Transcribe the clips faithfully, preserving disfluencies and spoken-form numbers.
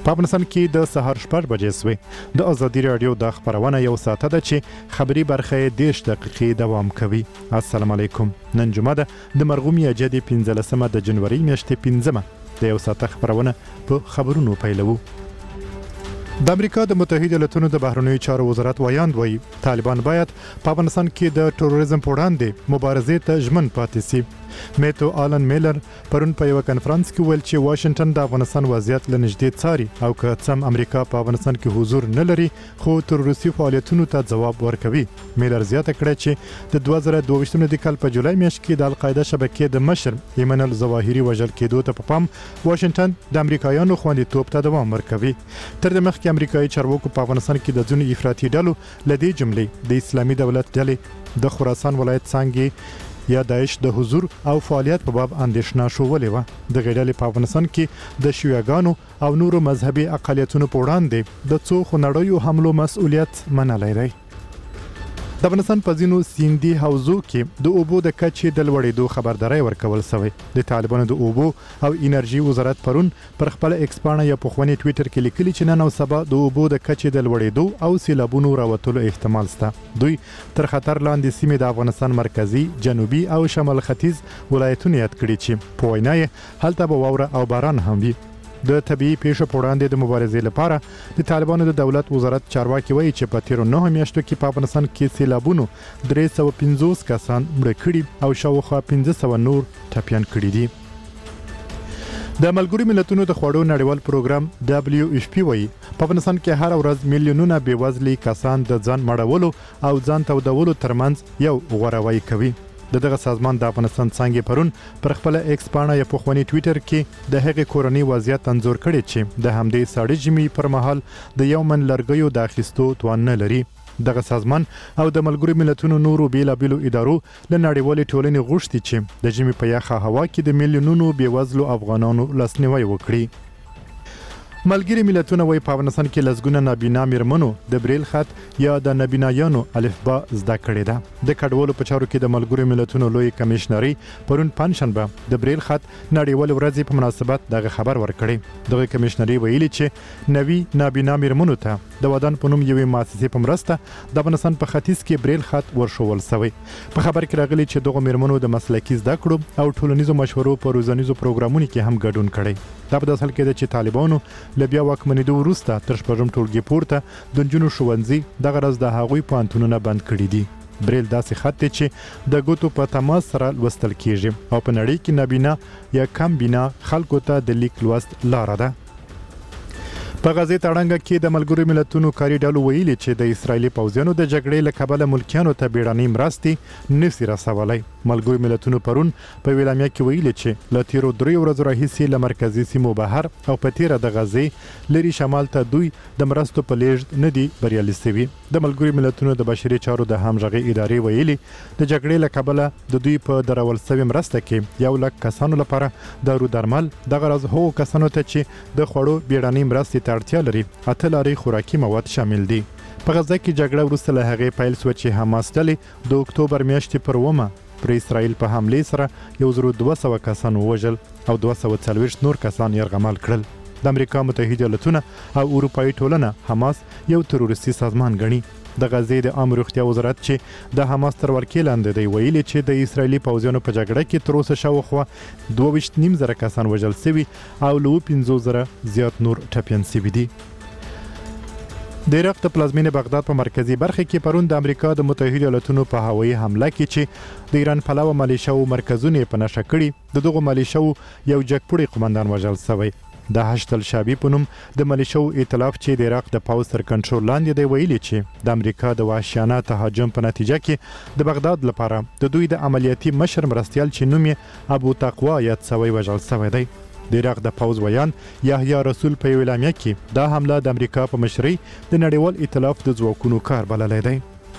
په افغانستان کې د سهار شپږ بجې سوې. د ازادي راډیو د خبرونه یو ساعته ده چې خبري برخه یې دېرش دقیقې دوام کوي. السلام علیکم. نن جمعه ده د مرغوم میاشتې پنځلسمه د جنوري میاشتې پنځمه د یو ساعته خبرونه په خبرونو پیلوو. د امریکا د متحده ایالاتونو د بهرنیو چارو وزارت وایاند وایي طالبان باید په افغانستان کې د تروریزم په وړاندې مبارزې ته ژمن پاتې سي. میتو آلن میلر پرون په یو کنفرانس کې ویل چې واشنگټن د افغانستان وضعیت له نږدې څاري او که څم امریکا په افغانستان کې حضور نه لري خو تروریستي فعالیتونو ته ځواب ورکوي. میلر زیاته کړه چې د دوه زره دوه ویشتم د کال په جولای میاشت کې د القاعده شبکې د مشر ایمن الظواهري وژل کېدو ته په پام واشنگټن د امریکایانو خوندیتوب ته دوام ورکوي. تر دې مخکې امریکایي چارواکو په افغانستان کې د ځینو افراطي ډلو له دې جملې د اسلامي دولت ډلې د خراسان ولایت څانګې یا داعش د حضور او فعالیت په باب اندېښنه شوولې وه. د غیډلې په افغانستان کې د شیعاګانو او نورو مذهبي اقلیتونو په وړاندې د څو خونړیو حملو مسؤلیت منلی دی. د افغانستان په ځینو سیندي حوزو کې د اوبو د کچې د لوړېدو خبرداری ورکول شوی. د طالبانو د اوبو او انرژي وزارت پرون پر خپل ایکس پاڼه یا پخواني ټویټر کې لیکلي چې نن او سبا د اوبو د کچې د لوړېدو او سیلابونو راوتلو احتمال شته. دوی تر خطر لاندې سیمې د افغانستان مرکزی، جنوبي او شمال ختیځ ولایتونه یاد کړي چې په وینا یې هلته به واوره او باران هم وي. د طبيعي پیښو په وړاندې د مبارزې لپاره د طالبانو د دولت وزارت چارواکي وایي چې په تیرو نهو میاشتو کې په افغانستان کې سیلابونو درې سوه پنځوس کسان مړه کړي او شاوخوا پنځه سوه نور ټپیان کړي دي. د ملګرو ملتونو د خوړو نړیوال پروګرام دبليو اف پی وایي په افغانستان کې هر ورځ میلیونونه بېوزلي کسان د ځان مړولو او ځان تودولو ترمنځ یو غوروی کوي. د دغه سازمان د افغانستان څانګې پرون پر خپل ایکس پاڼه یا پخواني ټویټر کې د هغې کورنۍ وضعیت انځور کړی چې د همدې ساړه ژمي پر مهال د یو من لرګیو د اخیستو توان نه لري. دغه سازمان او د ملګرو ملتونو نورو بیلابیلو ادارو له نړیوالې ټولنې غوښتي چې د ژمي په یخه هوا کې د میلیونونو بېوزلو افغانانو لاسنیوی وکړي. ملګري ملتونه وایي په افغانستان کې لسګونه نابینا میرمنو د بریل خط یا د نابینایانو الفبا زده کړې ده. د کډوالو په چارو کې د ملګرو ملتونو لوی کمیشنري پرون پنجشنبه د بریل خط نړیوال ورځې په مناسبت دغه خبر ورکړی. دغه کمیشنري ویلي چې نوي نابینا میرمنو ته د ودان په نوم یوې مؤسسې په مرسته د افغانستان په ختیځ کې بریل خط ورښول شوی. په خبر کې راغلي چې دغه میرمنو د مسلکي زده کړو او ټولنیزو مشورو په روزنیزو پروګرامونو کې هم ګډون کړی. دا په داسې حال کې ده چې طالبانو له بیا واکمنېدو وروسته تر شپږم ټولګي پورته د نجونو ښوونځي دغه ورځ د هغوی پوهنتونونه بند کړي دي. بریل داسې خط دی چې د ګوتو په تماس سره لوستل کیږي او په نړۍ کې نابینا یا کم بینا خلکو ته د لیک لوست لاره ده. په غزې تړنګه کې د ملګرو ملتونو کاري ډلو ویلي چې د اسرایلي پوځیانو د جګړې له کبله ملکیانو ته بیړنۍ مرستې نشي رسولی. ملګرو ملتونو پرون په ویلامیا کې ویلي چې له تیرو دریو ورځو راهیسې له مرکزي سیمو بهر او په تیره د غزې لري شمال ته دوی د مرستو په لیږد نه دي بریالي سوي. د ملګرو ملتونو د بشري چارو د همغږۍ ادارې ویلي د جګړې له کبله د دوی په درول سوي مرسته کې یو لک کسانو لپاره دارو درمل دغه راز هغو کسانو ته چې د خوړو بیړنۍ مرستې اړتیا لري اته لارې خوراکي مواد شامل دي. په غزه کې جګړه وروسته له هغې پیل شوه چې حماس ډلې د اکتوبر میاشتې پر اوومه پر اسرائیل په حملې سره یو زرو دوه سوه کسان ووژل او دوه سوه څلوېښت نور کسان یرغمال کړل. د امریکا متحده ایالتونه او اروپایي ټولنه حماس یو تروریستي سازمان ګڼي. د غزې د عامه روغتیا وزارت چې د حماس تر ولکې لاندې دی ویلي چې د اسرائیلي پوځیانو په جګړه کې تر اوسه شاوخوا دوه ویشت نیم زره کسان وژل سوي او له اووه پنځوس زره زیات نور ټپیان سوي دي. د عراق د پلازمینې بغداد په مرکزي برخه کې پرون د امریکا د متحده ایالتونو په هوایي حمله کې چې د ایران پلوه ملیشاو مرکزونه په نښه کړي د دغو ملیشاو یو جګپوړی قومندان وژل شوی. د هشت الشعبي په نوم د ملیشاو ائتلاف چې د عراق د پوځ تر کنټرول لاندې دی ویلي چې د امریکا د وحشیانه تهاجم په نتیجه کې د بغداد لپاره د دوی د عملیاتي مشر مرستیال چې نوم یې ابو تقوا یاد شوی وژل شوی دی. د عراق د پوځ ویان یحیی رسول په یو اعلامیه کې دا حمله د امریکا په مشرۍ د نړیوال ائتلاف د ځواکونو کار بللی دی.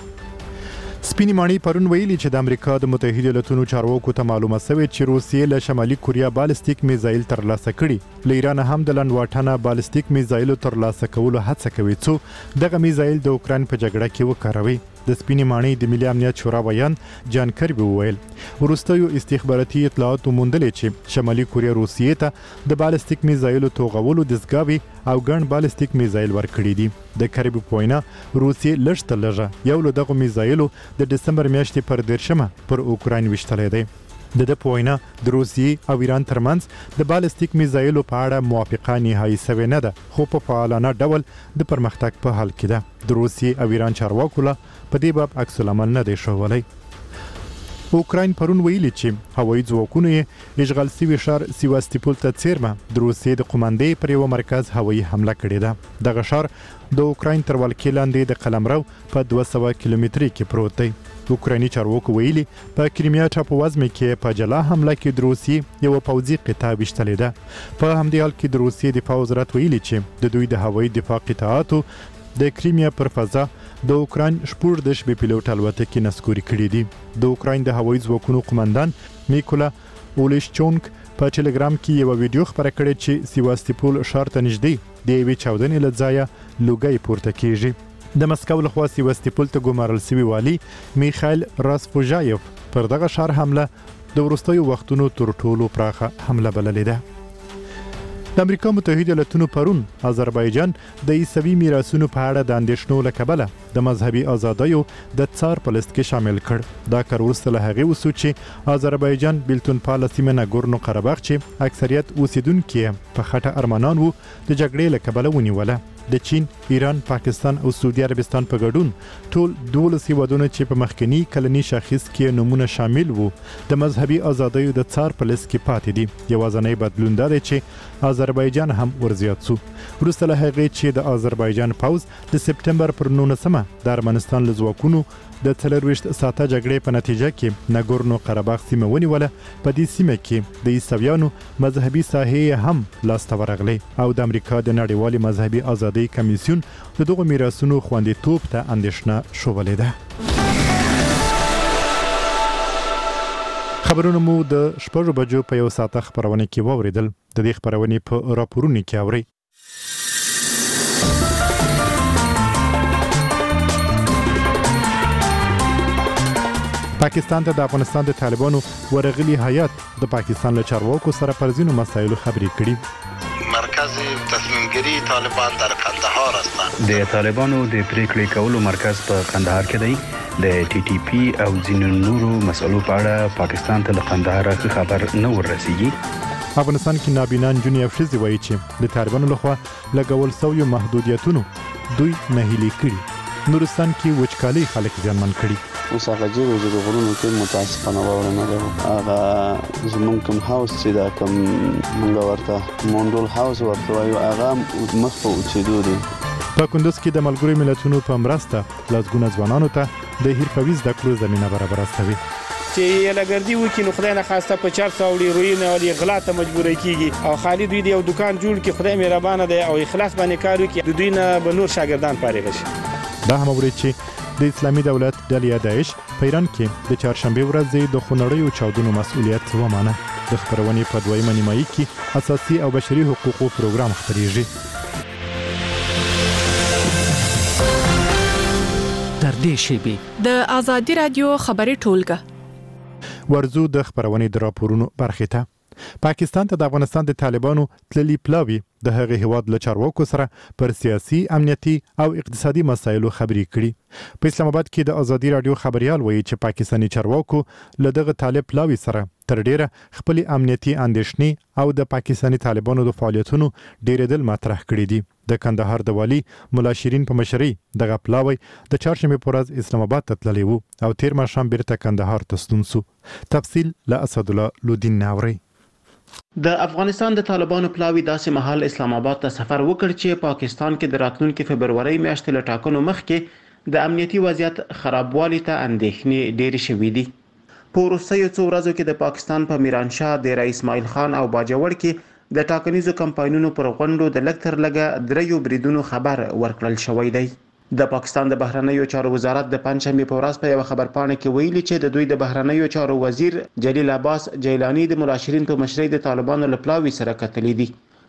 سپینې ماڼۍ پرون ویلي چې د امریکا د متحده ایالتونو چارواکو ته معلومه شوې چې روسیې له شمالي کوریا بالستیک میزایل ترلاسه کړي. له ایران هم د لنډ واټنه بالستیک میزایلو ترلاسه کولو هڅه کوي څو دغه میزایل د اوکراین په جګړه کې وکاروي. د سپینې ماڼۍ د ملي امنیت شورا ویان جان کربي وویل وروستیو استخباراتي اطلاعاتو موندلې چې شمالي کوریا روسیې ته د بالستیک میزایلو توغولو دستګاوې او ګڼ بالستیک میزایل ورکړي دي د کربي په وینا روسیې لږ تر لږه یو له دغو میزایلو د دسمبر میاشتې پر دیرشمه پر اوکراین ویشتلی دی د د په وینا د روسیې او ایران ترمنځ د بالستیک میزایلو په اړه موافقه نهایي سوې نه ده خو په فعالانه ډول د پرمختګ په حال کې ده د روسیې او ایران چارواکو له په دې باب عکس العمل نه دی ښوولی اوکراین پرون ویلي چې هوایي ځواکونو یې اشغال سوي ښار سیواستوپول ته څیرمه د روسیې د قومندې پر یوه مرکز هوایي حمله کړې ده دغه ښار د اوکراین تر ولکې لاندې د قلمرو په دوه سوه کیلومتري کې پروت دی اوکرایني چارواکو ویلي په کریمیا ټاپووزمې کې په جلا حمله کې د روسیې یوه پوځي قطعه ویشتلې ده په همدې حال کې د روسیې دفاع وزارت ویلي چې د دوی د هوایي دفاع قطعاتو د کریمیا پر فضا د اوکراین شپږ دېرش بې پیلوټ الوتکې نسکوري کړي دي د اوکراین د هوایي ځواکونو قمندان میکولا اولیشچونک په ټلګرام کې یوه ویډیو خپره کړې چې سیواستوپول ښار ته نږدې د یوې چاودنې له ځایه لوګی پورته کیږي د مسکو لخوا سیواستوپول ته ګمارل سوي والي میخایل راسپوژایف پر دغه ښار حمله د وروستیو وختونو تر ټولو پراخه حمله بللې ده د امریکا متحده ایالتونو پرون آذربایجان د عیسوي میراثونو په اړه د اندېښنو له کبله د مذهبي ازادیو د څار په لیست کې شامل کړ دا کار وروسته له هغې وسو چې آذربایجان بیلتون پاله سیمه ناګورنو قرهباغ چې اکثریت اوسیدونکي په خټه ارمنان وو د جګړې له کبله ونیوله د چین، ایران، پاکستان او سعودي عربستان په ګډون ټول دولس هیوادونه چې په مخکنی کلنی شاخص کې نمونه شامل وو د مذهبي ازادیو د څار په لیست کې پاتې دي یوازینی بدلون دا دی چې آذربایجان هم ورزیات سو وروسته له هغې چې د آذربایجان پوځ د سپتمبر پر نولسمه د ارمنستان له ځواکونو د څلرویشت ساعته جګړې په نتیجه کې ناګورنو قرهباغ سیمه ونیوله په دې سیمه کې د عیسویانو مذهبي ساحې هم لاسته ورغلی او د امریکا د نړیوالې مذهبي ازادۍ کمیسیون د دغو میراثونو خوندیتوب ته اندېښنه ښودلې ده خبرونه مو د شپږو بجو په یو ساعته خپرونه کې واورېدل د دې خپرونې په راپورونو کې اورئ پاکستان ته د افغانستان د طالبانو ورغلي هیات د پاکستان له چارواکو سره پر ځینو مسایلو خبرې کړي مرکز تصمیم گیری طالبان در قندهار هستند د طالبانو د پریکړې کولو مرکز په قندهار کې دی د ټي ټي پی او ځینو نورو مسلو په اړه پاکستان ته له قندهار خبر نه ورسیږي افغانستان کې نابینا نجونې او ښځې وایي چې د طالبانو لخوا لګول سویو محدودیتونو دوی نهیلي کړي نورستان کې وچکالي خلک زیانمن کړي اوس هغه جیرو جیرو غرونو کې متاسفانه واوره نه لرو هغه زمونږ کوم هاوس چې دا کوم مونږ ورته مونډول هاوس ورته وایو هغه مخ په اوچېدو دی په کندوز کې د ملګرو ملتونو په مرسته لسګونه ځوانانو ته د حرفوي زده کړو زمینه برابره شوې چې یلګردي وکړي نو خدای نه خواسته په چار سو وړي روینه او غلا ته مجبورې کیږي او خالد دوی د یو دکان جوړ کړي خدای مهربانه دی او اخلاص باندې کار وکړي د دوی نه به نور شاګردان فارغ شي دا هم اوري چې د اسلامي دولت ډلې داعش په ایران کې د چهارشنبه ورځې د خونړیو چاودنو مسؤلیت ومانه د خبرونې په دویمه نیمایي کې اساسي او بشري حقوقو پروګرام خپریږي تر دې شیبې د ازادي رادیو خبري ټولګه ورزو د خبرونې د راپورونو برخه ته پاکستان ته د افغانستان د طالبانو تللي پلاوي د هغه هیواد له چارواکو سره پر سیاسي امنیتي او اقتصادي مسایلو خبرې کړي په اسلام آباد کې د ازادي رادیو خبريال وایي چې پاکستاني چارواکو له دغه طالب پلاوي سره تر ډیره خپل امنیتي اندېښنې او د پاکستاني طالبانو د فعالیتونو ډیرېدل مطرح کړي دي د کندهار د والي مولا شیرین په مشرۍ دغه پلاوی د چهارشنبه په ورځ اسلام آباد ته تللی وو او تیر ماښام بیرته کندهار ته ستون سو تفصیل له اسد الله لودین ناوري د افغانستان د طالبانو پلاوی داسې مهال اسلام آباد ته سفر وکړ چې پاکستان کې د راتلونکي فبرورۍ میاشتې له ټاکنو مخکې د امنیتي وضعیت خرابوالي ته اندېښنې ډېرې شوې دي په وروستیو څو ورځو کې د پاکستان په میرانشاه ډیره اسماعیل خان او باجوړ کې د ټاکنیزو کمپاینونو پر غونډو د لږ تر لږه دریو بریدونو خبر ورکړل شوی دی د پاکستان د بهرنیو چارو وزارت د پنځشنبه په ورځ په یو خبرپاڼه کې ویلي چې د دوی د بهرنیو چارو وزیر جلیل عباس جیلانی د مولا شیرین په مشرۍ د طالبانو له پلاوي سره کتلې دي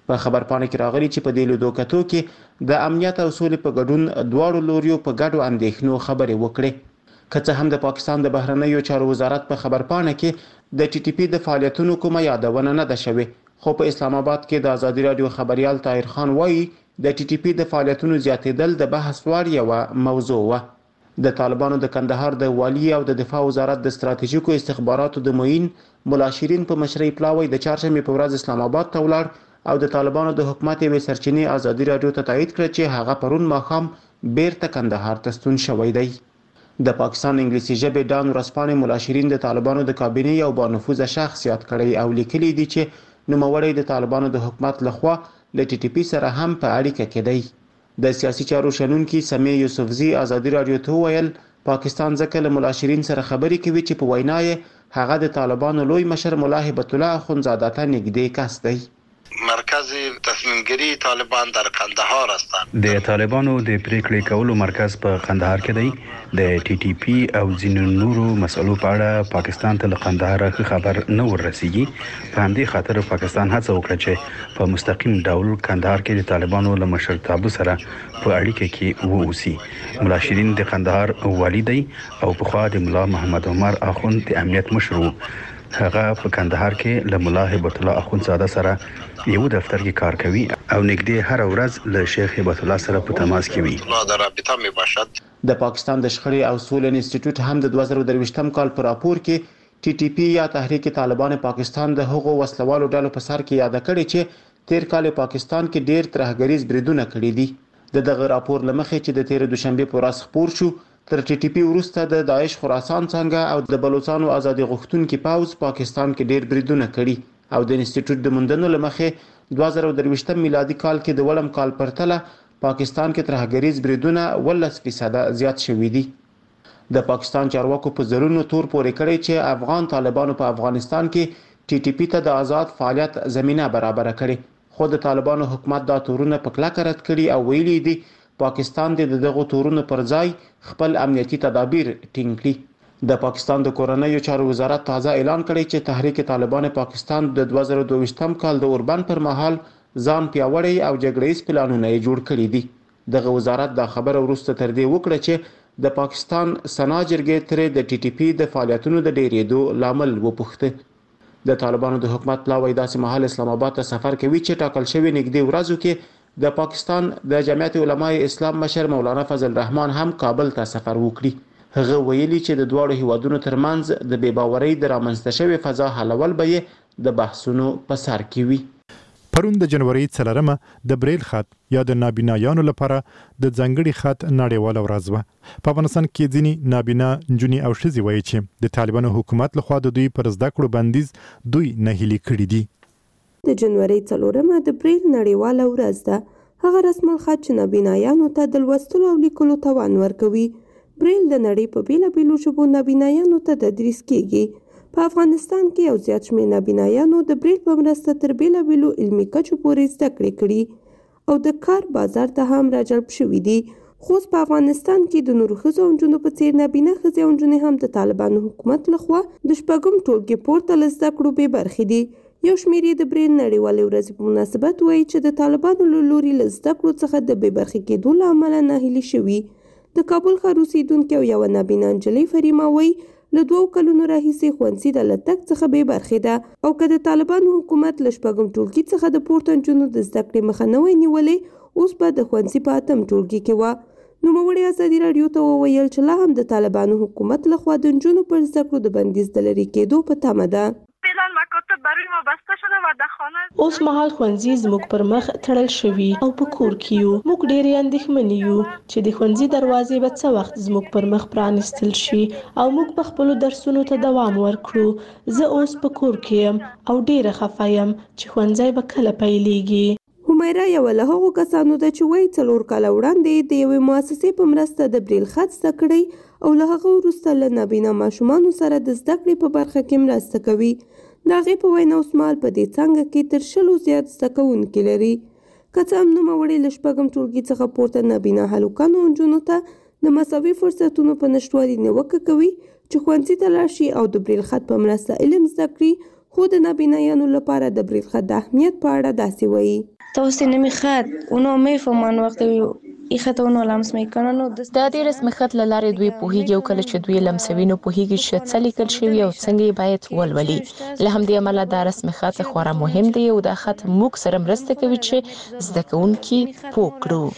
په خبرپاڼه کې راغلي چې په دې لیدوکتو کې د امنیت او سولې په ګډون دواړو لوریو په ګډو اندېښنو خبرې وکړې. که څه هم د پاکستان د بهرنیو چارو وزارت په خبرپاڼه کې د ټي ټي پی د فعالیتونو کومه یادونه نه ده شوې، خو په اسلام آباد کې د ازادي رادیو خبريال طاهر خان وایي د ټي ټي پی د فعالیتونو زیاتېدل د بحث وړ یوه موضوع وه. د طالبانو د کندهار د والي او د دفاع وزارت د ستراتیژیکو استخباراتو د معین ملا شیرین په مشرۍ پلاوی د چهارشنبې په ورځ اسلام آباد ته ولاړ او د طالبانو د حکومت یوې سرچینې ازادي رادیو ته تایید کړ چې هغه پرون ماښام بیرته کندهار ته ستون شوی دی. د پاکستان انګلیسي ژبې ډان ورځپاڼې ملا شیرین د طالبانو د کابینې یو بانفوذه شخص یاد کړی او لیکلي دي چې نوموړی د طالبانو د حکومت لخوا له ټي ټي پی سره هم په اړیکه کې دی. د سیاسي چارو شنونکي سمیع یوسفزي ازادي رادیو ته وویل پاکستان ځکه له ملا شیرین سره خبرې کوي چې په وینا یې هغه د طالبانو لوی مشر ملا هبت الله اخندزاده ته نږدې کس دی. مرکز تصمیم گیری طالبان در قندهار هستند. د طالبانو د پریکړې کولو مرکز په قندهار کې دی. د ټي ټي پی او ځینو نورو مسلو په اړه پاکستان ته له قندهار خبر نه ورسیږي. په همدې خاطر پاکستان هڅه وکړه چې په مستقیم ډول قندهار کې د طالبانو له مشرتابه سره په اړیکه کې ووسی. ملا شیرین د قندهار والی دی او په خوا د ملا محمد عمر اخوند د امنیت مشر وو. هغه په کندهار کې له ملا هبت الله اخندزاده سره یو دفتر کې کار کوي او نږدې هر ورځ له شیخ هبت الله سره په تماس کې وي. د پاکستان د شخړې او سولې انسټیټیوټ هم د دوه زره درویشتم کال په راپور کې ټي ټي پی یا تحریک طالبان پاکستان د هغو وسلوالو ډلو په سر کې یاد کړي چې تیر کال پاکستان کې ډیر ترهګریز بریدونه کړي دي. د دغه راپور لمخې چې د تیر دوشنبه په ورځ خپور شو تر ټي ټي پی وروسته د داعش خراسان څنګه او د بلوچستان ازادي غوښتونکي پاوز پاکستان کې ډیر بریدونه کړي او د انسټیټیوټ د موندنو لمخې دوه زره درویشتم میلادي کال کې د وړم کال پرتله پاکستان کې ترهګریز بریدونه ولس فیصد زیات شوي دي. د پاکستان چارواکو په زرونو تور پورې کړی چې افغان طالبانو په افغانستان کې ټي ټي پی ته د آزاد فعالیت زمينه برابر کړي، خو د طالبانو حکومت دا تورونه په کلکه رد کړي او ویلي دي پاکستان د دغه تورونو پر ځای خپل امنیتي تدابیر ټینګ کړي. د پاکستان د کورنیو چارو وزارت تازه اعلان کړی چې تحریک طالبان پاکستان د دوه زره دویشتم کال د اوربند پر مهال ځان پیاوړی او جګړیز پلانونه یې جوړ کړي دي. دغه وزارت دا خبره وروسته تر دې وکړه چې د پاکستان سنا جرګې ترې د ټي ټي پی د فعالیتونو د ډیرېدو لامل وپوښته. د طالبانو د حکومت پلاوی داسې مهال اسلام آباد ته سفر کوي چې ټاکل شوی نږدې ورځو کې د پاکستان د جمعیت علماء اسلام مشر مولانا فضل الرحمن هم کابل ته سفر وکړي. هغه ویلي چې د دواړو هیوادونو ترمنځ د بې باورۍ د رامنځته شوې فضا حلول به یې د بحثونو په سر کې وي. پرون د جنوري څلورمه د بریل خط یا د نابینایانو لپاره د ځانګړي خط نړیواله ورځ وه. په افغانستان کې ځینې نابینا نجونې او ښځې وایي چې د طالبانو حکومت لخوا د دوی پر زده کړو بندیز دوی نهیلي کړي دي. د جنوري څلورمه د بریل نړیواله ورځ ده. هغه رسم الخط چې نابینایانو ته د لوستلو او لیکلو توان ورکوي. بریل د نړۍ په بیلابیلو ژبو نابینایانو ته تدریس کیږي. په افغانستان کې یو زیات شمېر نابینایانو د بریل په مرسته تر بیلابیلو علمي کچو پورې زده کړې کړي او د کار بازار ته هم راجلب شوي دي. خو په افغانستان کې د نورو ښځو او نجونو په څیر نابینا ښځې او نجونې هم د طالبانو حکومت لخوا د شپږم ټولګي پورته له زده کړو بې برخې دي. یو شمېر یې د بریل نړیوالې ورځې په مناسبت وایي چې د طالبانو له لوري له زده کړو څخه د بې برخې کېدو له امله ناهیلي شوي. د کابل ښار اوسېدونکې او یوه نابینا نجلۍ فریما وایي له دوو کلونو راهیسې ښوونځي ته له تګ څخه بې برخې ده او که د طالبانو حکومت له شپږم ټولګي څخه د پورته نجونو د زده کړې مخه نه وای نیولې اوس به د ښوونځي په اتم ټولګي کې وه. نوموړې ازادي راډیو ته وویل چې لا هم د طالبانو حکومت لخوا د نجونو پر زده کړو د بندیز د لرې کېدو په تمه ده. اوس مهال ښوونځي زموږ پر مخ تړل شوي او په کور کې یو. موږ ډېرې اندېښمنې یو چې د ښوونځي دروازې به څه وخت زموږ پر مخ پرانیستل شي او موږ به خپلو درسونو ته دوام ورکړو. زه اوس په کور کې یم او ډېره خفه یم چې ښوونځی به کله پیلېږي. همیرا یوه له هغو کسانو ده چې وایي څلور کاله وړاندې د یوې مؤسسې په مرسته د بریل خط زده کړی او له هغه وروسته له نابینا ماشومانو سره د زده کړې په برخه کې مرسته کوي. د هغې په وینا اوسمهال په دې څانګه کې تر شلو زیات زده کوونکي لري. که څه هم نوموړې له شپږم ټولګي څخه پورته نابینا هلکانو او نجونو ته د مساوي فرصتونو په نشتوالي نیوکه کوي چې ښوونځي ته لاړ شي او د بریل خط په مرسته علم زده کړي، خو د نابینایانو لپاره د بریل خط د اهمیت په اړه داسې وایي. توصيني خط اونو میفهمن وقت ایخته اونو لمس میکنن د دې رسمي خط له لارې دوی پوهیږي او کله چې دوی لمسوي نو پوهیږي چې څه لیکل شوی او څنګه یې باید ولولي. له همدې امله دا رسمي خط خورا مهم دی او دا خط موږ سره مرسته کوي چې زده کوونکي پوه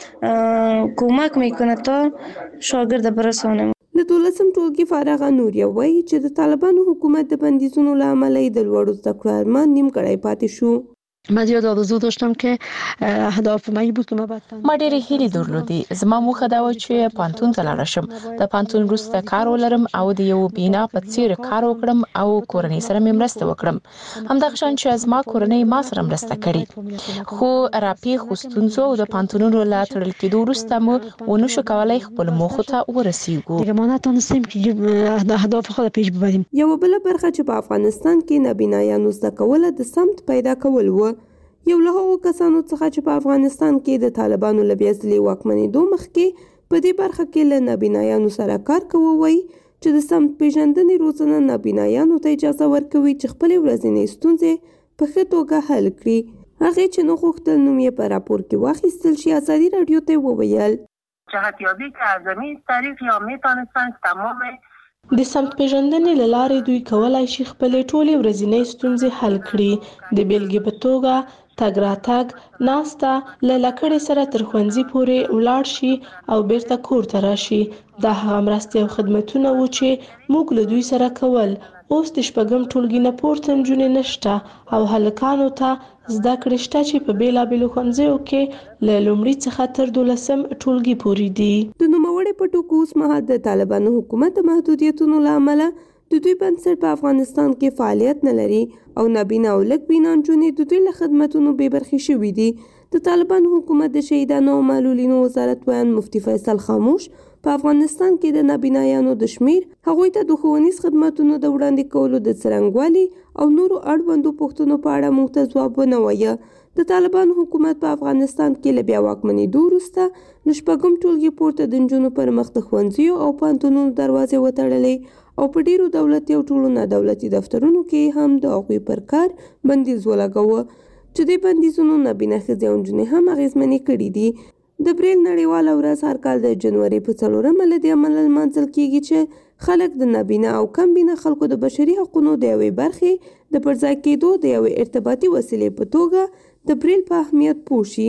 کړو. کمک میکنه تا شاګرد برسونه. د دولسم ټولګي فارغه نوریا وایي چې د طالبانو حکومت د بندیزونو له امله د لوړو زده کړو ارمان نیم کړی پاتې شو. من زیاد آرزو داشتم که اهداف من بود که من بعد ما ډېرې هیلې درلودې. زما موخه دا و چې پانتون ته لاړ شم، د پانتون وروسته کار ولرم او د یو بینا په څیر کار وکړم او کورنۍ سره مې مرسته وکړم. همدغه شان چې زما کورنۍ ما سره مرسته کړې. خو راپېښو ستونزو او د پانتونونو له تړل کېدو وروسته مو ونه شو کولی خپلو موخو ته ورسیږو. دیگه ما نتونستیم که اهداف خود پیش ببریم. یوه بله برخه چې په افغانستان کې نابینایانو زده کوله د سمت پیدا کول و. یو له هغو کسانو څخه چې په افغانستان کې د طالبانو له بېځلې واکمنېدو مخکې په دې برخه کې له نابینایانو سره کار کوه وایي چې د سمت پېژندنې روزنه نابینایانو ته اجازه ورکوي چې خپلې ورځنۍ ستونزې په ښه توګه حل کړي. هغې چې نه غوښتل نوم یې په راپور کې واخیستل شي ازادي راډیو ته وویل جهتیابی که از زمین طریق یا میتونستند تمام د سمت پېژندنې له لارې دوی کولای شي خپلې ټولې ورځنۍ ستونزې حل کړي. د بیلګې په توګه تګ راتګ ناسته له لکړې سره تر ښوونځي پورې ولاړ شي او بیرته کور ته راشي. دا هغه مرستې او خدمتونه وو چې موږ له دوی سره کول. اوس د شپږم ټولګي نه پورته نجونې نشته او هلکانو ته زده کړې شته چې په بېلابېلو ښوونځیو کې له لومړي څخه تر دولسم ټولګي پورې دي. د نوموړې په ټکو اوس مهال د طالبانو حکومت د محدودیتونو له امله د دوی بنسټ په افغانستان کې فعالیت نه لري او نابینا او لږ بینا نجونې د دوی له خدمتونو بې برخې شوي دي. د طالبانو حکومت د شهیدانو او معلولینو وزارت ویان مفتي فیصل خاموش په افغانستان کې د نابینایانو د شمیر هغوی ته د ښوونیز خدمتونو د وړاندې کولو د څرنګوالي او نورو اړوندو پوښتنو په اړه موږ ته ځواب ونه وایه. د طالبانو حکومت په افغانستان کې له بیا واکمنېدو وروسته له شپږم ټولګي پورته د نجونو پر مخ د ښوونځیو او پوهنتونونو دروازې وتړلې او په ډیرو دولتي او ټولو نادولتي دفترونو کې هم د هغوی پر کار بندیز ولګاوه چې دې بندیزونو نابینا ښځې او نجونې هم اغېزمنې کړي دي. د بریل نړیواله ورځ هر کال د جنوري په څلورمه له دې امله لمانځل کیږي چې خلک د نابینا او کم بینا خلکو د بشري حقونو د یوې برخې د پرځای کېدو د یوې ارتباطي وسیلې په توګه د بریل په اهمیت پوه شي.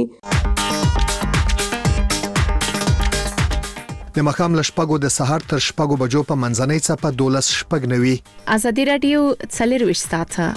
د ماښام له شپږو د سهار تر شپږو بجو په منځنۍ څپه دولس شپږ نوي. ازادي راډیو څلرویشت ساعته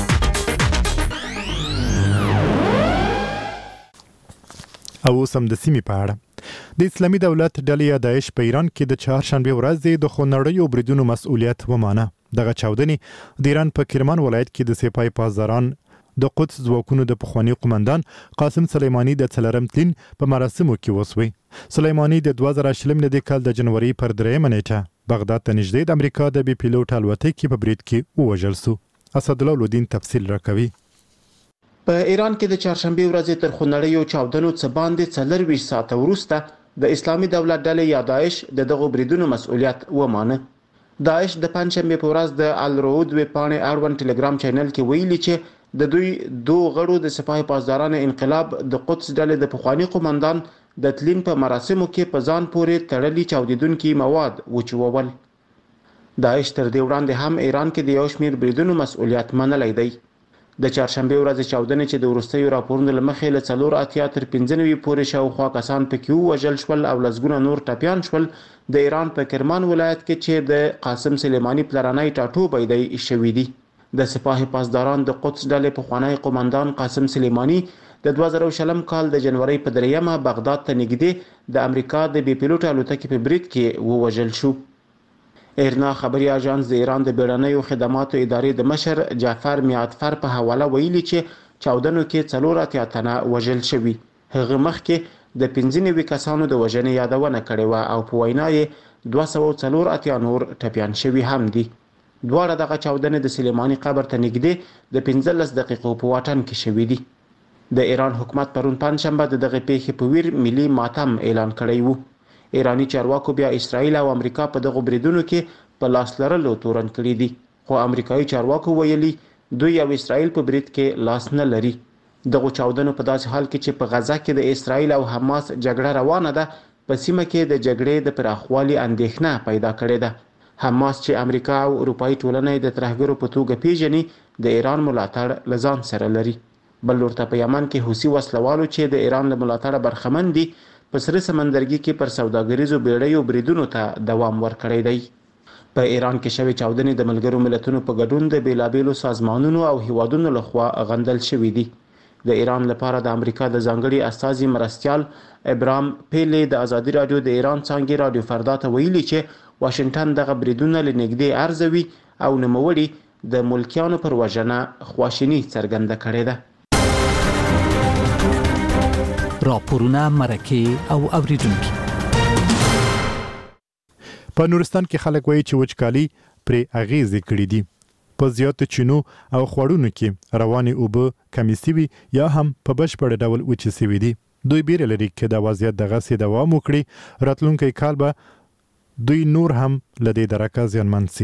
او اوس هم د سیمې په اړه د اسلامي دولت ډلې یا داعش په ایران کې د چهارشنبې ورځ د خونړیو بریدونو مسؤلیت ومانه. دغه چاودنې د ایران په کرمان ولایت کې د سپاه پاسداران د قدس ځواکونو د پخوانی قومندان قاسم سلیمانی د څلورم تلین په مراسمو کې وسوي. سلیمانی د دوه زره شلم د کال د جنوري پر درېیمه نیټه بغداد ته نږدې د امریکا د بي پیلوټ الوتکې په برید کې ووژل شو. اسدالله الدین تفصیل راکوي. په ایران کې د چهارشنبې ورځې تر خونړیو چاودنو څخه باندې څلرویشت ساعته وروسته د اسلامي دولت ډلې یا داعش د دغو بریدونو مسؤلیت ومانه. داعش د پنځشنبې په ورځ د الرعود ویبپاڼې اړوند ټلګرام چینل کې ویلي چې د دوی دوه غړو د سپاه پاسداران انقلاب د قدس ډلې د پخوانی قومندان د تلین په مراسمو کې په ځان پورې تړلي چاودیدونکي مواد وچوول. داعش تر دې وړاندې هم ایران کې د یو شمېر بریدونو مسؤلیت منلی دی. د چهارشنبې ورځې چاودنې چې د وروستیو راپورونو له مخې له څلور اتیا تر پنځه نوي پورې شاوخوا کسان پکې ووژل شول او لسګونه نور ټپیان شول. د ایران په کرمان ولایت کې چې د قاسم سلیمانی پلرنی ټاټوبی دی شوي دي. د سپاه پاسداران د قدس ډلې پخوانی قومندان قاسم سلیمانی د دوه زره شلم کال د جنوري په دریمه بغداد ته نږدې د امریکا د بي پیلوټ الوتکې په برید کې ووژل شو. ایرنا خبري اژانس د ایران د بیړنیو خدماتو ادارې د مشر جعفر میعتفر په حواله ویلي چې چاودنو کې څلور اتیا تنه وژل شوي. هغه مخکې د پنځه نوي کسانو د وژنې یادونه کړې وه او په وینا یې دوه سوه څلور اتیا نور ټپیان شوي هم دي. دواړه دغه چاودنې د سلیمانی قبر ته نږدې د پنځلس دقیقو په واټن کې شوي دي. د ایران حکومت پرون پنځشنبه د دغه پیښې په ویر ملي ماتم اعلان کړی وو. ایرانی چارواکو بیا اسرائیل او امریکا په دغه بریدونو کې په لاس لرلو تورن کړي دي. خو امریکایي چارواکو ویلي دوی او اسرائیل په برید کې لاس نه لري. دغه چاودنو په داسې حال کې چې په غزه کې د اسرائیل او حماس جګړه روانه ده، په سیمه کې د جګړې د پراخوالي اندېښنه پیدا کړې ده. حماس چې امریکا او اروپایي ټولنه د ترهګرو په توګه پیژني، د ایران ملاتړ له ځان سره لري. بل لورته په یمن کې حوثي وسلوالو چې د ایران له ملاتړه برخمن دي، په سره سمندرګي کې پر سوداګریزو بیړیو بریدونو ته دوام ورکړی دی. په ایران کې شوې چاودنې د ملګرو ملتونو په ګډون د بیلابیلو سازمانونو او هیوادونو لخوا غندل شوې دي. د ایران لپاره د امریکا د ځانګړي استازي مرستیال ابرام پیلی د ازادي راډیو د ایران څانګې راډیو فردا ته ویلي چې واشنگټن دغه بریدونه له نږدې ارزوي او نوموړي د ملکیانو پر وژنه خواشیني څرګنده کړې ده. راپورونه مرکه او اوریدونکي. په نورستان کې خلک وایي چې وچکالي پرې اغیزې کړې دي. په زیاتو چینو او خوړونو کې روانې اوبه کمې سوي یا هم په بشپړ ډول وچې سوي دي. دوی بیره لري چې دا وضعیت دغسې دوام وکړي، راتلونکی کال به دوی نور هم له دې درکه زیانمن سي.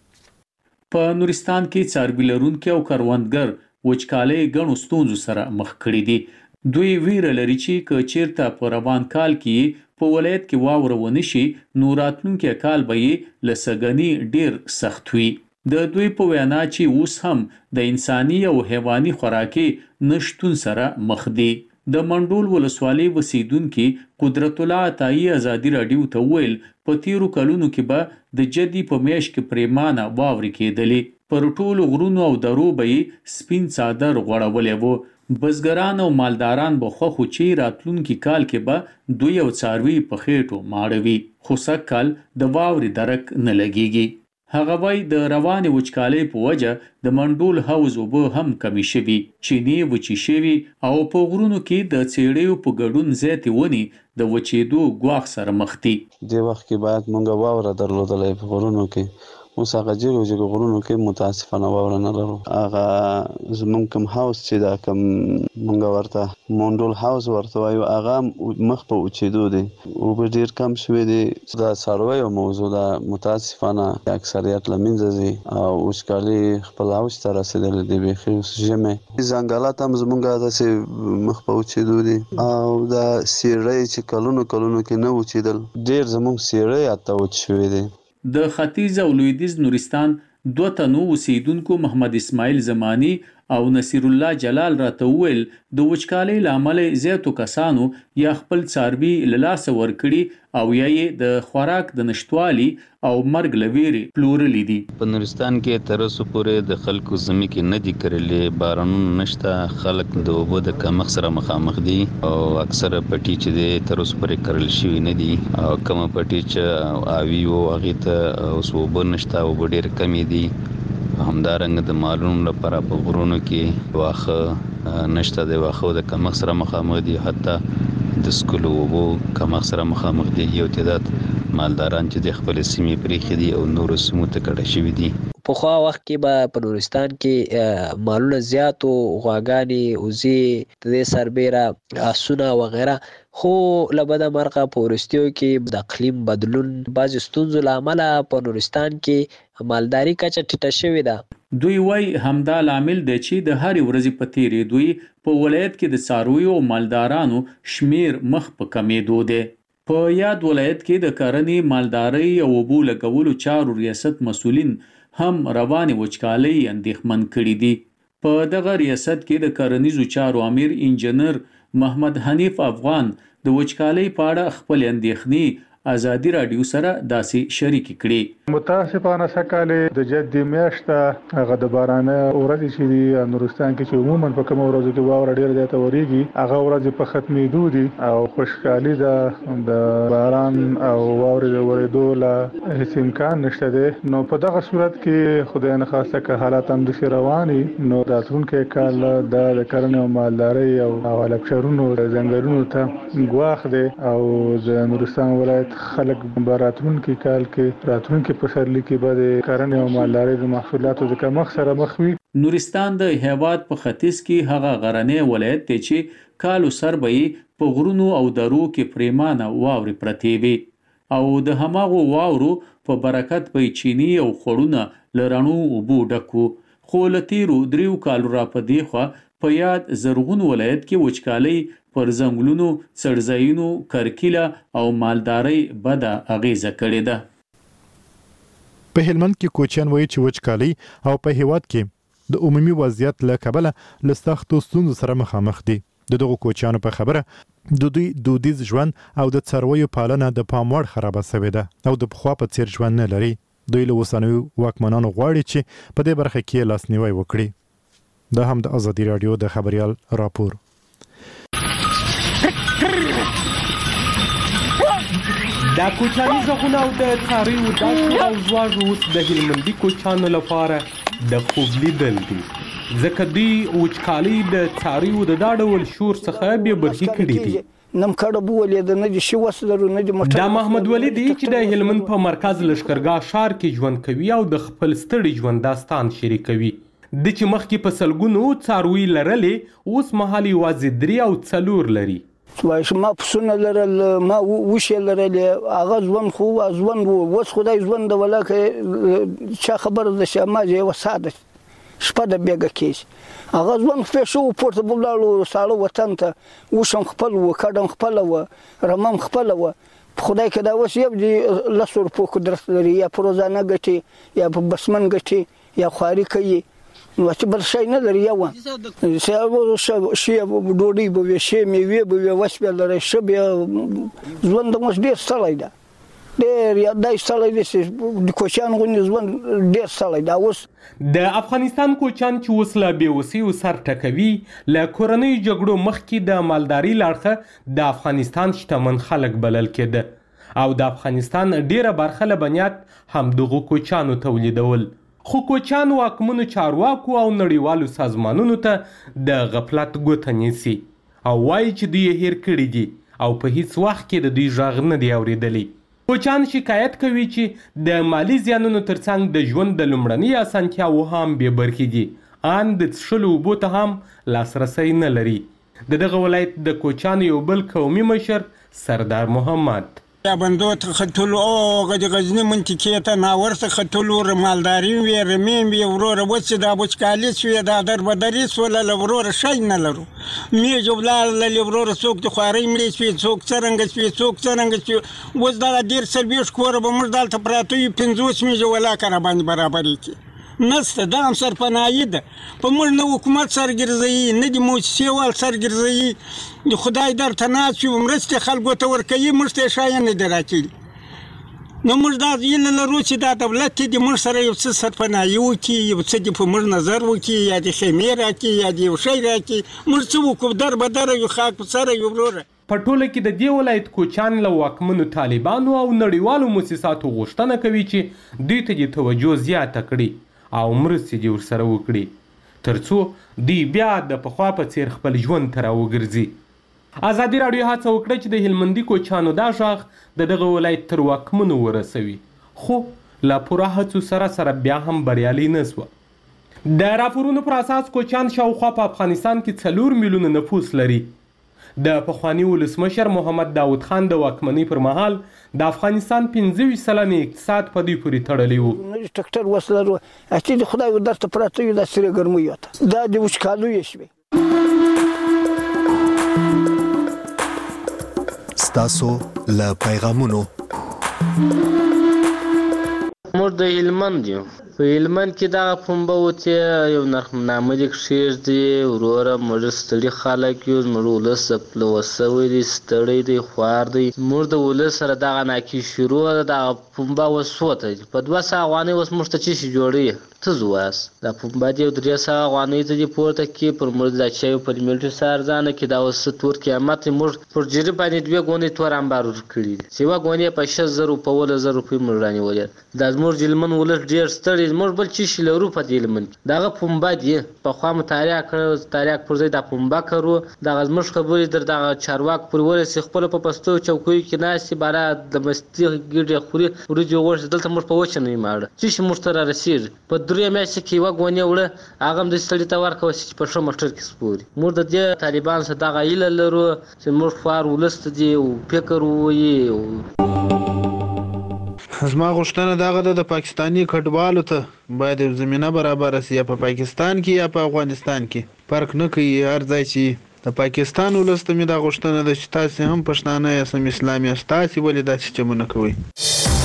په نورستان کې څاروي لرونکي او کروندګر وچکالۍ ګڼو ستونزو سره مخ کړي دي. دوی ویره لري چې که چیرته په روان کال کې په ولایت کې واوره ونه شي، نو راتلونکی کال به یې له سږني ډیر سخت وي. د دوی په وینا چې اوس هم د انساني او حیواني خوراکي نشتون سره مخ دي. د منډول ولسوالۍ اوسیدونکي قدرت الله عطایي ازادي راډیو ته ویل په تیرو کلونو کې به د جدي په میاشت کې پریمانه واورې کېدلې. پر ټولو غرونو او درو به یې سپین څادر غوړولی وو. بزګران او مالداران به خوښ وو چې راتلونکي کال کې به دوی او څاروي په خېټو ماړوي، خو سږ کال د واورې درک نه لګیږي. هغه وایي د روانې وچکالۍ په وجه د منډول حوض اوبه هم کمې شوي، چینې وچې شوي او په غرونو کې د څېړیو په ګډون زیاتې ونې د وچېدو ګواښ سره مخ دي. دې وخت کې باید مونږ واوره درلودلی په غرونو کې، اوس هغه جګو جګو غرونو کې متاسفانه واوره نه لرو. هغه زمونږ کوم هاوس چې دا کوم مونږ ورته منډول هاوس ورته وایو، هغه مخ په وچېدو دی، اوبه ډېر کم شوي دي. دا څارویو موضوع ده، متاسفانه اکثریت له منځه ځي او وچکالي خپل اوج ته رسېدلې دي. بیخي اوس ژمی ځنګلات هم زمونږ داسې مخ په وچېدو دي او دا سیړۍ چې کلونو کلونو کې نه وچېدل، ډېر زمونږ سیړۍ حتی وچ شوي دي. د ختیځ او لویدیځ نورستان دوه تنو اوسیدونکو محمد اسماعیل زمانی او نصیر الله جلال راته وویل د وچکالۍ له امله زیاتو کسانو یا خپل څاروي له لاسه ورکړي او یا یې د خوراک د نشتوالي او مرګ له ویرې پلورلي دي. په نورستان کې تر اوسه پورې د خلکو ځمکې نه دي کرلې، بارانونه نشته، خلک د اوبو د کمښت سره مخامخ دي او اکثره پټي چې دي تر اوسه پورې کرل شوي نه دي او کومه پټي چې آوي وو هغې ته اوس اوبه نشته، اوبه ډېرې کمې دي. همدارنګه د مالونو لپاره په غرونو کې واښه نشته، د واښو د کمښت سره مخامخ دي، حتی د څښلو اوبو کمښت سره مخامخ دي. یو تعداد مالداران چې د خپلې سیمې پرېښي دي او نورو سیمو ته کډه شوي دي. پخوا وخت کې به په نورستان کې مالونه زیاتو، غواګانې، وزې، د دې سربیره آسونه وغیره، خو له بده مرغه په وروستیو کې د اقلیم بدلون بعضې ستونزو له امله په نورستان کې مالداري کچه ټیټه شوې ده. دوی وایي همدا لامل دی چې د هرې ورځې په تېرېدو په ولایت کې د څارویو او مالدارانو شمیر مخ په کمېدو دی. په یاد ولایت کې د کرنې، مالدارۍ او اوبو لګولو چارو ریاست مسؤلین هم روانې وچکالۍ اندېښمن کړي دي. په دغه ریاست کې د کرنیزو چارو امیر انجنیر محمد حنیف افغان د وچکالۍ په اړه خپل اندېښنې ازادي راډیو سره داسې شریک کړي. متاسفانه سکالې د جدي میاشته هغه د بارانه ورځې چې دی نورستان کې چې عموما په کوم ورځو کې واوره ډېر زیاته وریږي، هغه ورځې په ختمېدو دي او خوشحالي ده د باران او واورې د ورېدو له هیڅ امکان نشته دی. نو په دغه صورت کې خدای نه خواسته که حالات هم داسې روان وي، نو راتلونکی کال د کرنې او مالدارۍ او هلکچرونو ځنګلونو ته ګواښ دی او د نورستان ولایت خلک به راتلونکي کال کې راتلونکي پسرلي کې به د کرنې او مالدارۍ د محصولاتو د کمښت سره مخ وي. نورستان د هیواد په ختیځ کې هغه غرنی ولایت دی چې کالو سر به یې په غرونو او درو کې پریمانه واورې پرتې وي او د هماغو واورو په برکت به چینی او خوړونه له رڼو اوبو ډک وو. خو له تیرو دریو کالو را په دې خوا په یاد زرغون ولایت کې وچکالۍ پر ځنګلونو، څړځایونو، کرکیله او مالدارۍ بده اغیزه کړې ده. په هلمند کې کوچیان وایي چې وچکالۍ او په هیواد کې د عمومي وضعیت له کبله له سختو ستونزو سره مخامخ دي. د دغو کوچیانو په خبره د دوی دودیز ژوند او د څارویو پالنه د پام وړ خرابه شوې ده او د پخوا په څیر ژوند نه لري. دوی له اوسنیو واکمنانو غواړي چې په دې برخه کې لاسنیوی وکړي. دا هم د ازادي راډیو د خبریال راپور. دا کوچني ځخونه او د څارویو داسې او ځواژ اوس د هلمندي کوچیانو لپاره د خوب لیدل دي، ځکه دوی وچکالۍ د څارویو د دا ډول شور څخه بې برخې کړي دي. نم کړه بولې د نه دي شي وسلرو نه دي موټر. دا محمد ولی دی چې د هلمند په مرکز لشکرګاه ښار کې ژوند کوي او د خپل ستړي ژوند داستان شریکوي. د چې مخکې په سلګونو څاروي لرلې اوس مهال یوازې درې او څلور لري. وایي ما پسونه لرل، ما وشې لرلې، هغه ژوند خو ژوند و. اوس خدای ژوند د ولاکه چا خبره ده چې ما یې وساده شپه د بیګه کېږي. هغه ژوند پیښو پورته بولاړو ساړه وطن ته وشم خپل و، کډم خپل و، رمم خپل و. خدای که دا اوس یو دي لس روپو قدرت لري، یا په روزانه ګټي یا په بسمن ګټي یا خواري کوي، نو چې بل شی نه لري. یو شی ډوډۍ به وي، شی میوې به وي، وس به لري، ښه بیا ژوند اوس ډېر ستړی ده، ډېر دا ستړی دی چې د کوچیانو غوندې ژوند ډېر ستړی ده. اوس د افغانستان کوچیان چې اوس له بېوسیو سر ټکوي، له کورنیو جګړو مخکې د مالدارۍ له اړخه د افغانستان شتمن خلک بلل کېده او د افغانستان ډېره برخه له بنیاد همدغو کوچیانو تولیدول. خو کوچیان واکمنو چارواکو او نړیوالو سازمانونو ته د غفلت ګوته نیسي او وایي چې دوی یې هیر کړي دي او په هیڅ وخت کې د دوی غږ نه دی اورېدلی. کوچیان شکایت کوي چې د مالی زیانونو ترڅنګ د ژوند د لومړني اسانتیاوو هم بې برخې دي، ان د څښلو اوبو ته هم لاسرسی نه لري. د دغه ولایت د کوچیانو یو بل قومي مشر سردار محمد یا بندو ته خطلو او غد غزنی منطقې ته ناور ته خطلو مالداري وي، رمې وي، وروره وڅ دا وچکالي شوې، دا دربدري سوله له وروره شی نه لرو. میږ ولاړله وروره څوک د خوارۍ مړې شوې، څوک څرنګه شوې، څوک څرنګه شوې. اوس دغه ډېر څلوېښت کوره به موږ دلته پراته یو، پنځوس میږه ولاکه راباندې برابرې کړي نسته. دا هم سرپناهي ده، په موږ نه حکومت سرګرځوي، نه د موسسې وال سرګرځوي. د خدای درته ناست وي، مرستې خلکو ته ورکوي، موږ ته یې شیان نه دي راکړي. نو موږ دا هیله لرو چې دا دولت دې د موږ سره یو څه سرپناهي وکړي، یو څه دې په موږ نظر وکړي، یا د خیمې راکړي یا د یو شی راکړي. موږ څه وکړو؟ در بدره یو، خاک په سره یو. وروره په ټوله کې د دې ولایت کوچیان له واکمنو طالبانو او نړیوالو مؤسساتو غوښتنه کوي چې دوی ته دې توجه زیاته کړي او مرستې دې ورسره وکړي ترڅو دوی بیا د پخوا په څیر خپل ژوند ته راوګرځي. ازادي راډیو هڅه وکړه چې د هلمندي کوچیانو دا غږ د دغه ولایت تر واکمنو ورسوي، خو له پوره هڅو سره سره بیا هم بریالي نه سوه. د راپورونو پر اساس کوچیان شاوخوا په افغانستان کې څلور میلیونه نفوس لري. د پخواني ولسمشر محمد داود خان د واکمنۍ پر مهال د افغانستان پنځه ویشت سلنې اقتصاد په دوی پورې تړلی و. ټکټر وسلرو چې د خدای درته پراته یو، دا سره ګرمۍ وته، دا د وچکالیو شوې. ستاسو له پیغامونو موږ د هلمند یو. په هلمند کې دغه پنبه وتې یو نرخنامه دې کښېږدي، وروره موږ ستړي خلک یو، زموږ ولس ځپلوه سوی دی، ستړی دی، خوار دی. زموږ د ولس سره دغه ناکي شروع ده، دغه پنبه اوس سوته دي. په دوه سوه افغانۍ اوس موږ ته څه شي جوړوي؟ څه زه وایاست؟ دا پنبه دې یو درې سوه افغانۍ ته دې پورته کړي، پر موږ دا چایو په لیمټو څه ارزانه کړي. دا اوس څه تور قیامت دی. موږ پر جري باندې دوې ګونۍ تور امبار ورکړي دي چې یوه ګونۍ په شل زره په اوولس زره روپۍ موږ رانیولې. دا زموږ د هلمند ولس ډېر ستړی. موږ بل څه شي لرو په دې هلمند کې؟ دغه پنبه دی. پخوا مطالعه کړی، تاریخ پر ځای دا پنبه کرو. دغه زموږ خبرې در دغه چارواک پورې ورسېږي، خپله په پستو چوکیو کې ناست دي، باره د مستې ګېډې خوري، وریجې غوښې. دلته موږ په وچه نه یو ماړه، څه شي موږ ته رارسېږي؟ په درې میاشتې کې یوه ګونې وړه، هغه هم داسې سړي ته ورکوه چې په ښه موټر کې سپوري. موږ د دې طالبانو سره دغه هیله لرو چې موږ خوار ولس ته دې فکر ووایي. زما غوښتنه دغه ده د پاکستاني کډوالو ته باید یو زمینه برابره سي، یا په پاکستان کې یا په افغانستان کې فرق نه کوي، هر ځای چې د پاکستان ولس ته مې دا غوښتنه ده چې تاسې هم پښتانه یاست، هم اسلام یاست، تاسې ولې داسې چمونه کوئ؟